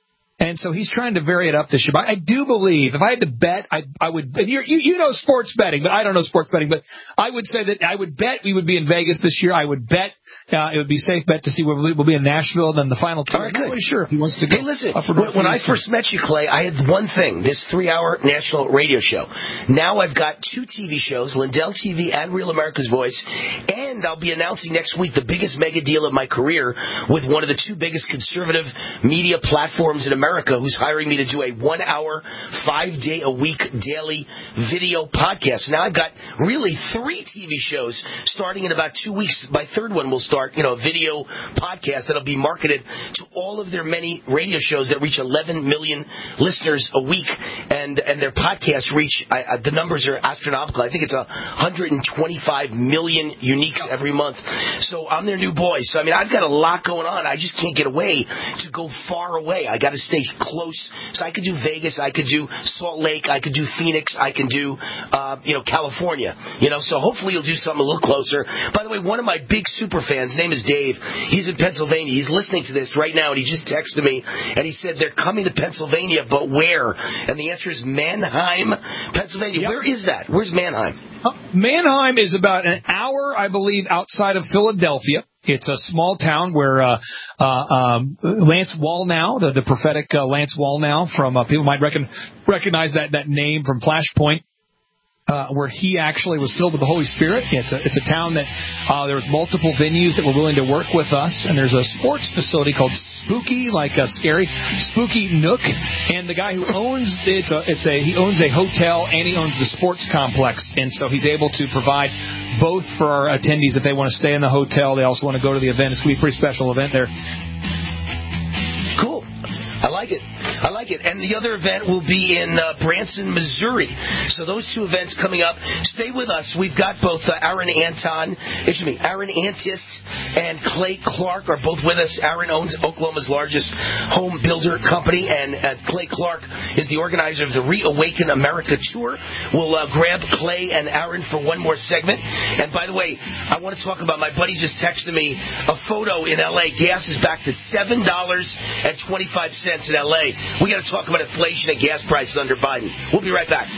And so he's trying to vary it up this year. But I do believe, if I had to bet, I, I would, and you, you know sports betting, but I don't know sports betting, but I would say that I would bet we would be in Vegas this year. I would bet uh, it would be a safe bet to see where we'll be in Nashville, then the final two. All right, I'm not really sure if he wants to go. Hey, listen, up or when, down. when I first met you, Clay, I had one thing, this three-hour national radio show. Now I've got two T V shows, Lindell T V and Real America's Voice, and I'll be announcing next week the biggest mega deal of my career with one of the two biggest conservative media platforms in America, who's hiring me to do a one-hour, five-day-a-week daily video podcast. Now I've got really three T V shows starting in about two weeks. My third one will start, you know, a video podcast that'll be marketed to all of their many radio shows that reach eleven million listeners a week, and and their podcasts reach, I, I, the numbers are astronomical. I think it's one hundred twenty-five million uniques every month. So I'm their new boy. So, I mean, I've got a lot going on. I just can't get away to go far away. I got to stay close. So I could do Vegas. I could do Salt Lake. I could do Phoenix. I can do, uh, you know, California. You know, so hopefully you'll do something a little closer. By the way, one of my big super fans, his name is Dave. He's in Pennsylvania. He's listening to this right now, and he just texted me, and he said they're coming to Pennsylvania, but where? And the answer is Manheim, Pennsylvania. Yep. Where is that? Where's Manheim? Uh, Manheim is about an hour, I believe, outside of Philadelphia. It's a small town where uh, uh, um, Lance Wallnau, the, the prophetic uh, Lance Wallnau from, uh, people might reckon, recognize that, that name from Flashpoint. Uh, where he actually was filled with the Holy Spirit. It's a, it's a town that uh, there was multiple venues that were willing to work with us, and there's a sports facility called Spooky, like a scary Spooky Nook, and the guy who owns it's a it's a he owns a hotel and he owns the sports complex, and so he's able to provide both for our attendees if they want to stay in the hotel. They also want to go to the event. It's going to be a pretty special event there. Cool. I like it. I like it. And the other event will be in uh, Branson, Missouri. So those two events coming up. Stay with us. We've got both uh, Aaron Anton, excuse me, Aaron Antis and Clay Clark are both with us. Aaron owns Oklahoma's largest home builder company, and uh, Clay Clark is the organizer of the Reawaken America Tour. We'll uh, grab Clay and Aaron for one more segment. And by the way, I want to talk about, my buddy just texted me a photo in L A. Gas is back to seven dollars and twenty-five cents in L A. We got to talk about inflation and gas prices under Biden. We'll be right back.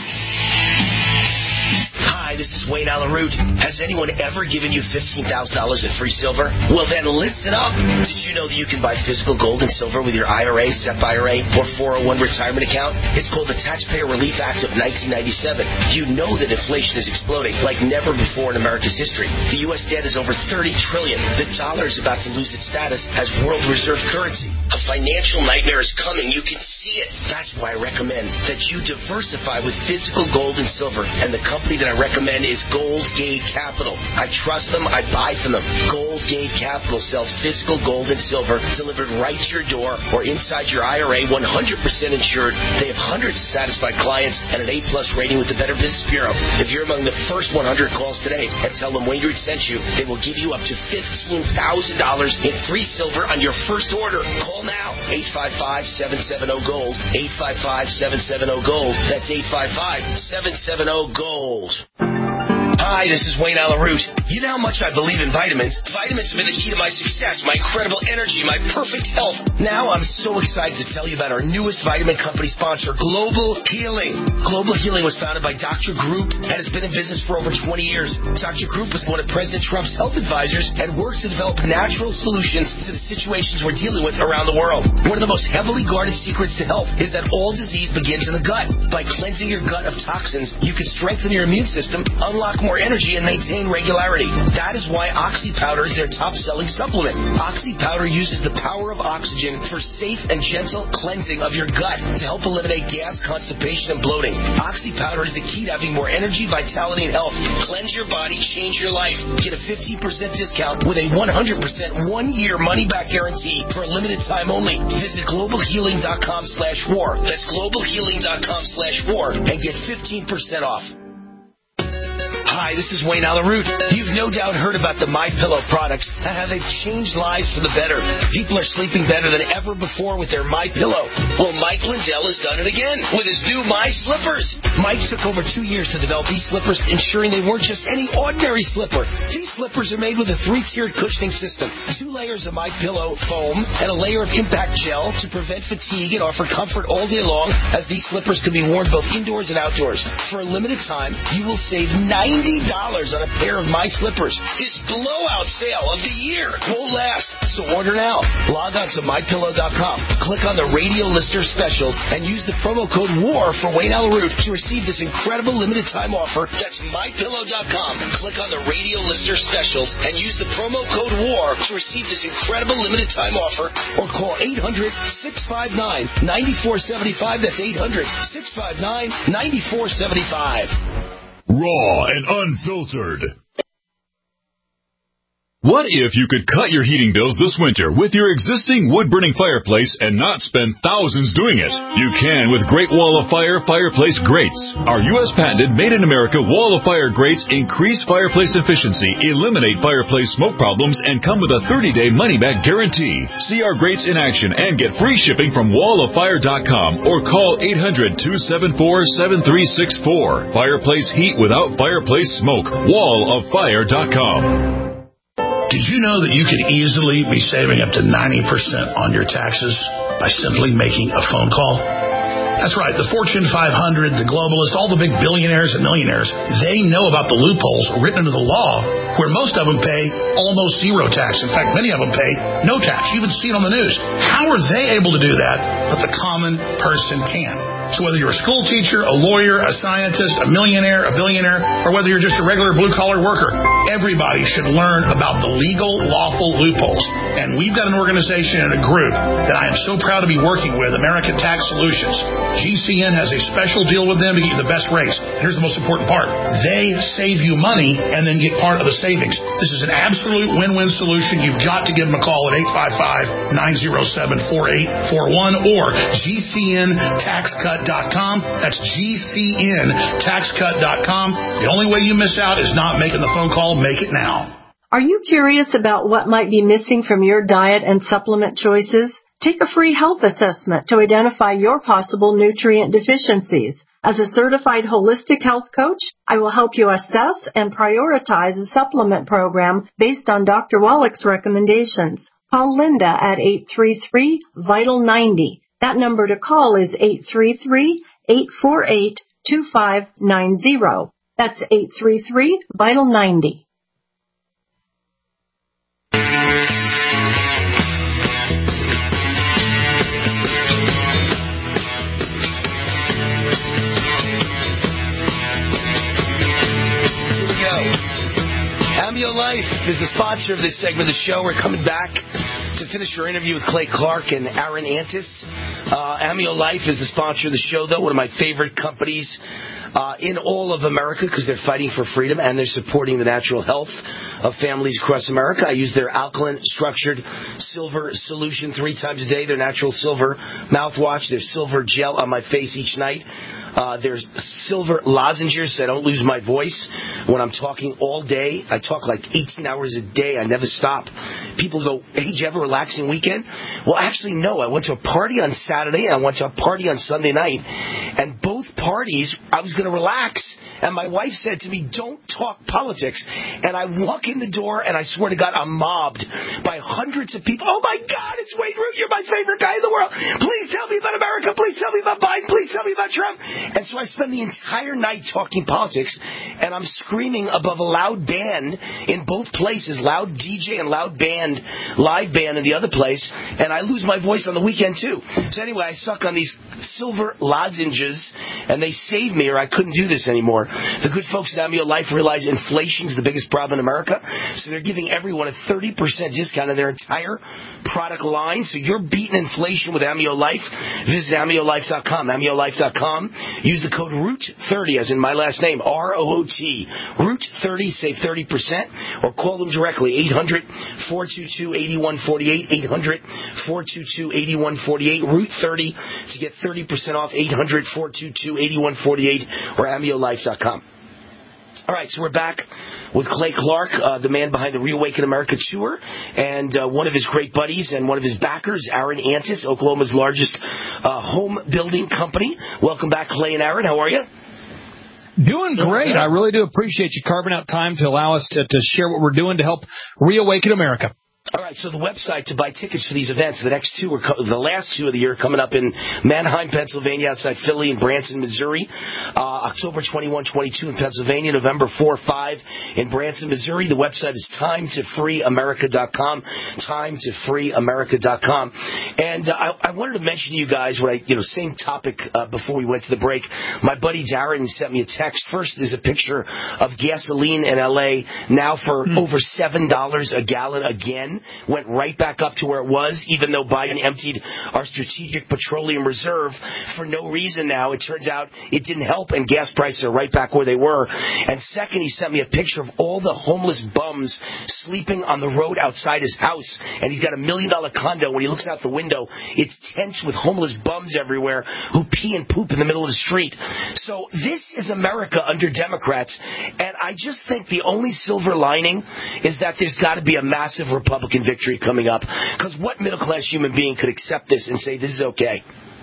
Hi, this is Wayne Allen Root. Has anyone ever given you fifteen thousand dollars in free silver? Well, then listen up. Did you know that you can buy physical gold and silver with your I R A, S E P I R A, or four oh one retirement account? It's called the Taxpayer Relief Act of nineteen ninety-seven. You know that inflation is exploding like never before in America's history. The U S debt is over thirty trillion dollars. The dollar is about to lose its status as world reserve currency. A financial nightmare is coming. You can see it. That's why I recommend that you diversify with physical gold and silver. And the company that I recommend is Gold Gate Capital. I trust them. I buy from them. Gold Gate Capital sells physical gold and silver delivered right to your door or inside your I R A, one hundred percent insured. They have hundreds of satisfied clients and an A-plus rating with the Better Business Bureau. If you're among the first one hundred calls today and tell them Wayne Root sent you, they will give you up to fifteen thousand dollars in free silver on your first order. Call now. eight five five, seven seven zero, GOLD. eight five five, seven seven zero, GOLD. That's eight five five, seven seven zero, GOLD. Hi, this is Wayne Allen Root. You know how much I believe in vitamins. Vitamins have been the key to my success, my incredible energy, my perfect health. Now I'm so excited to tell you about our newest vitamin company sponsor, Global Healing. Global Healing was founded by Doctor Group and has been in business for over twenty years. Doctor Group was one of President Trump's health advisors and works to develop natural solutions to the situations we're dealing with around the world. One of the most heavily guarded secrets to health is that all disease begins in the gut. By cleansing your gut of toxins, you can strengthen your immune system, unlock more energy, and maintain regularity. That is why Oxy Powder is their top-selling supplement. Oxy Powder uses the power of oxygen for safe and gentle cleansing of your gut to help eliminate gas, constipation, and bloating. Oxy Powder is the key to having more energy, vitality, and health. Cleanse your body, change your life. Get a fifteen percent discount with a one hundred percent one-year money-back guarantee for a limited time only. Visit global healing dot com slash war. That's global healing dot com slash war and get fifteen percent off. Hi, Hi, this is Wayne Allyn Root. You've no doubt heard about the MyPillow products and how they've changed lives for the better. People are sleeping better than ever before with their MyPillow. Well, Mike Lindell has done it again with his new My Slippers. Mike took over two years to develop these slippers, ensuring they weren't just any ordinary slipper. These slippers are made with a three-tiered cushioning system, two layers of MyPillow foam, and a layer of impact gel to prevent fatigue and offer comfort all day long, as these slippers can be worn both indoors and outdoors. For a limited time, you will save ninety dollars on a pair of My Slippers. This blowout sale of the year won't last, so order now. Log on to my pillow dot com, click on the radio lister specials, and use the promo code WAR for Wayne Allyn Root to receive this incredible limited time offer. That's my pillow dot com. Click on the radio lister specials and use the promo code WAR to receive this incredible limited time offer, or call eight hundred, six five nine, nine four seven five. That's eight hundred, six five nine, nine four seven five. Raw and unfiltered. What if you could cut your heating bills this winter with your existing wood-burning fireplace and not spend thousands doing it? You can with Great Wall of Fire fireplace grates. Our U S patented made-in-America Wall of Fire grates increase fireplace efficiency, eliminate fireplace smoke problems, and come with a thirty-day money-back guarantee. See our grates in action and get free shipping from wall of fire dot com or call eight hundred, two seven four, seven three six four. Fireplace heat without fireplace smoke. wall of fire dot com. Did you know that you could easily be saving up to ninety percent on your taxes by simply making a phone call? That's right. The Fortune five hundred, the globalists, all the big billionaires and millionaires, they know about the loopholes written into the law where most of them pay almost zero tax. In fact, many of them pay no tax. You even see it on the news. How are they able to do that, but the common person can? So whether you're a school teacher, a lawyer, a scientist, a millionaire, a billionaire, or whether you're just a regular blue-collar worker, everybody should learn about the legal, lawful loopholes. And we've got an organization and a group that I am so proud to be working with, American Tax Solutions. G C N has a special deal with them to get you the best rates. And here's the most important part. They save you money and then get part of the savings. This is an absolute win-win solution. You've got to give them a call at eight five five, nine oh seven, four eight four one or G C N tax cut dot com. That's G C N tax cut dot com. The only way you miss out is not making the phone call. Make it now. Are you curious about what might be missing from your diet and supplement choices? Take a free health assessment to identify your possible nutrient deficiencies. As a certified holistic health coach, I will help you assess and prioritize a supplement program based on Doctor Wallach's recommendations. Call Linda at eight three three, vital ninety. That number to call is eight three three, eight four eight, two five nine zero. That's eight three three, vital ninety. Amio Life is the sponsor of this segment of the show. We're coming back to finish our interview with Clay Clark and Aaron Antis. Uh, Amio Life is the sponsor of the show, though, one of my favorite companies uh, in all of America because they're fighting for freedom and they're supporting the natural health of families across America. I use their alkaline structured silver solution three times a day, their natural silver mouthwash, their silver gel on my face each night. Uh, there's silver lozenges so I don't lose my voice when I'm talking all day. I talk like eighteen hours a day. I never stop. People go, hey, did you have a relaxing weekend? Well, actually, no. I went to a party on Saturday and I went to a party on Sunday night. And both parties, I was going to relax. And my wife said to me, don't talk politics. And I walk in the door, and I swear to God, I'm mobbed by hundreds of people. Oh, my God, it's Wayne Root. You're my favorite guy in the world. Please tell me about America. Please tell me about Biden. Please tell me about Trump. And so I spend the entire night talking politics, and I'm screaming above a loud band in both places, loud D J and loud band, live band in the other place, and I lose my voice on the weekend, too. So anyway, I suck on these silver lozenges, and they saved me, or I couldn't do this anymore. The good folks at Amio Life realize inflation is the biggest problem in America, so they're giving everyone a thirty percent discount on their entire product line. So you're beating inflation with Amio Life. Visit amio life dot com, amio life dot com. Use the code root thirty, as in my last name, R O O T. root thirty, save thirty percent, or call them directly, eight hundred, four two two, eight one four eight, eight hundred, four two two, eight one four eight, root thirty to get thirty percent off, eight hundred, four two two, eight one four eight, or amio life dot com. All right, so we're back with Clay Clark, uh, the man behind the Reawaken America Tour, and uh, one of his great buddies and one of his backers, Aaron Antis, Oklahoma's largest uh, home building company. Welcome back, Clay and Aaron. How are you? Doing great. I really do appreciate you carving out time to allow us to, to share what we're doing to help Reawaken America. All right, so the website to buy tickets for these events, the next two, are co- the last two of the year, coming up in Manheim, Pennsylvania, outside Philly, and Branson, Missouri. Uh, October twenty-first, twenty-second in Pennsylvania, November fourth, five in Branson, Missouri. The website is time to free america dot com, time to free america dot com. And uh, I, I wanted to mention to you guys what I, you know, same topic uh, before we went to the break. My buddy Darren sent me a text. First is a picture of gasoline in L A now for mm. over seven dollars a gallon again. Went right back up to where it was, even though Biden emptied our strategic petroleum reserve for no reason now. It turns out it didn't help, and gas prices are right back where they were. And second, he sent me a picture of all the homeless bums sleeping on the road outside his house, and he's got a million-dollar condo. When he looks out the window, it's tents with homeless bums everywhere who pee and poop in the middle of the street. So this is America under Democrats, and I just think the only silver lining is that there's got to be a massive Republican victory coming up, because what middle-class human being could accept this and say this is okay?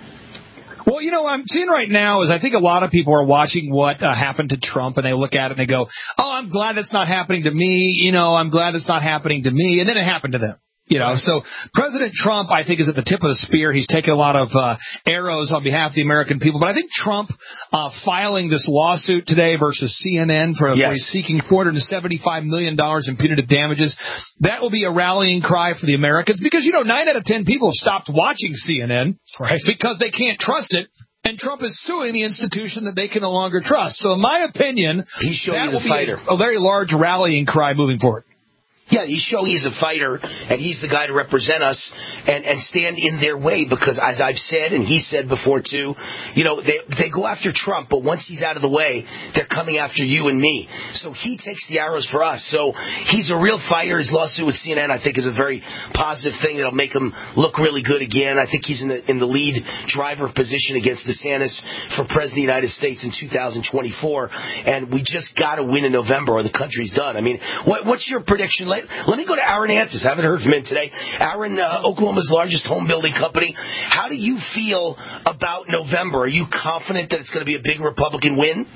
Well, you know, what I'm seeing right now is I think a lot of people are watching what uh, happened to Trump, and they look at it and they go, oh, I'm glad that's not happening to me. You know, I'm glad it's not happening to me. And then it happened to them. You know, so President Trump, I think, is at the tip of the spear. He's taken a lot of uh, arrows on behalf of the American people. But I think Trump uh, filing this lawsuit today versus C N N for, yes. for he's seeking four hundred seventy-five million dollars in punitive damages, that will be a rallying cry for the Americans. Because, you know, nine out of ten people have stopped watching C N N right. because they can't trust it. And Trump is suing the institution that they can no longer trust. So in my opinion, he's that will a be fighter. A, a very large rallying cry moving forward. Yeah, he's showing he's a fighter, and he's the guy to represent us and, and stand in their way, because as I've said, and he said before too, you know, they they go after Trump, but once he's out of the way, they're coming after you and me. So he takes the arrows for us. So he's a real fighter. His lawsuit with C N N, I think, is a very positive thing that'll make him look really good again. I think he's in the, in the lead driver position against DeSantis for President of the United States in two thousand twenty-four, and we just got to win in November or the country's done. I mean, what, what's your prediction? Let, let me go to Aaron Antis. I haven't heard from him today. Aaron, uh, Oklahoma's largest home building company. How do you feel about November? Are you confident that it's going to be a big Republican win?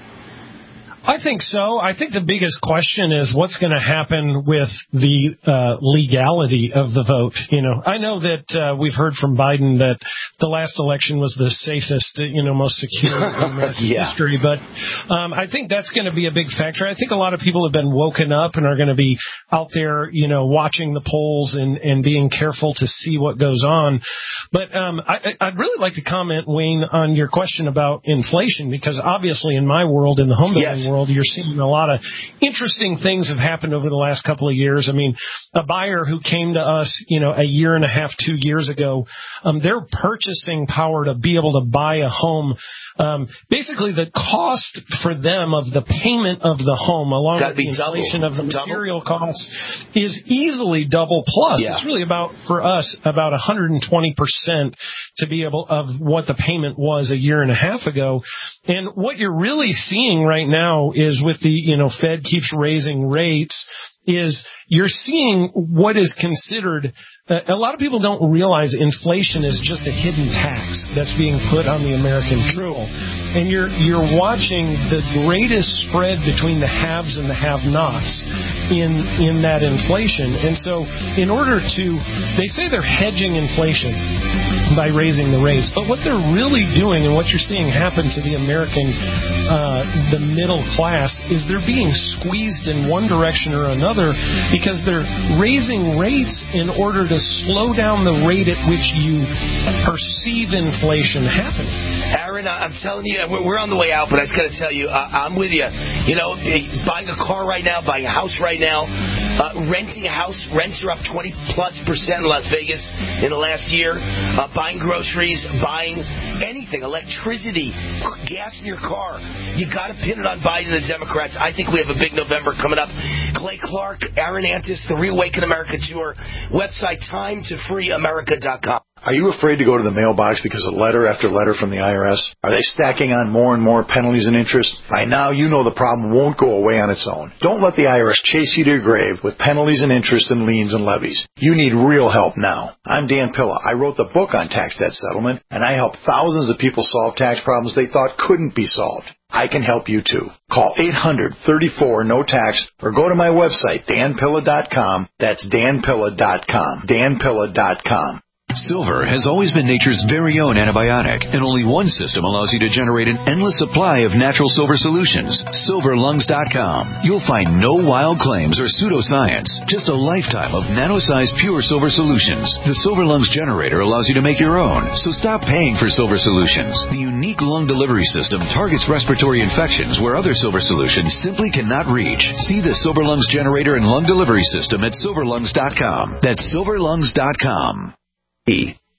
I think so. I think the biggest question is what's going to happen with the uh, legality of the vote. You know, I know that uh, we've heard from Biden that the last election was the safest, you know, most secure in American yeah. history. But um, I think that's going to be a big factor. I think a lot of people have been woken up and are going to be out there, you know, watching the polls and, and being careful to see what goes on. But um, I, I'd really like to comment, Wayne, on your question about inflation, because obviously in my world, in the home building yes. world, you're seeing a lot of interesting things have happened over the last couple of years. I mean, a buyer who came to us, you know, a year and a half, two years ago, um, their purchasing power to be able to buy a home, um, basically the cost for them of the payment of the home, along Gotta with the inflation double. of the double. material costs, is easily double plus. Yeah. It's really about, for us, about one hundred twenty percent to be able of what the payment was a year and a half ago. And what you're really seeing right now is with the, you know, Fed keeps raising rates, is you're seeing what is considered, uh, a lot of people don't realize inflation is just a hidden tax that's being put on the American people. And you're, you're watching the greatest spread between the haves and the have-nots in, in that inflation. And so in order to, they say they're hedging inflation by raising the rates, but what they're really doing and what you're seeing happen to the American, uh, the middle class, is they're being squeezed in one direction or another because they're raising rates in order to slow down the rate at which you perceive inflation happening. Aaron, I'm telling you, we're on the way out, but I just got to tell you, I'm with you. You know, buying a car right now, buying a house right now, uh, renting a house, rents are up twenty plus percent in Las Vegas in the last year. Uh, buying groceries, buying anything, electricity, gas in your car. You got to pin it on Biden and the Democrats. I think we have a big November coming up. Clay Clark, Aaron Antis, the Reawaken America Tour. Website time to free america dot com. Are you afraid to go to the mailbox because of letter after letter from the I R S? Are they stacking on more and more penalties and interest? By now, you know the problem won't go away on its own. Don't let the I R S chase you to your grave with penalties and interest and liens and levies. You need real help now. I'm Dan Pilla. I wrote the book on tax debt settlement, and I help thousands of people solve tax problems they thought couldn't be solved. I can help you too. Call eight hundred, thirty-four, no tax or go to my website, dan pilla dot com. That's dan pilla dot com. dan pilla dot com. Silver has always been nature's very own antibiotic, and only one system allows you to generate an endless supply of natural silver solutions. silver lungs dot com. You'll find no wild claims or pseudoscience, just a lifetime of nano-sized pure silver solutions. The Silver Lungs generator allows you to make your own, so stop paying for silver solutions. The unique lung delivery system targets respiratory infections where other silver solutions simply cannot reach. See the Silver Lungs generator and lung delivery system at silver lungs dot com. That's silver lungs dot com.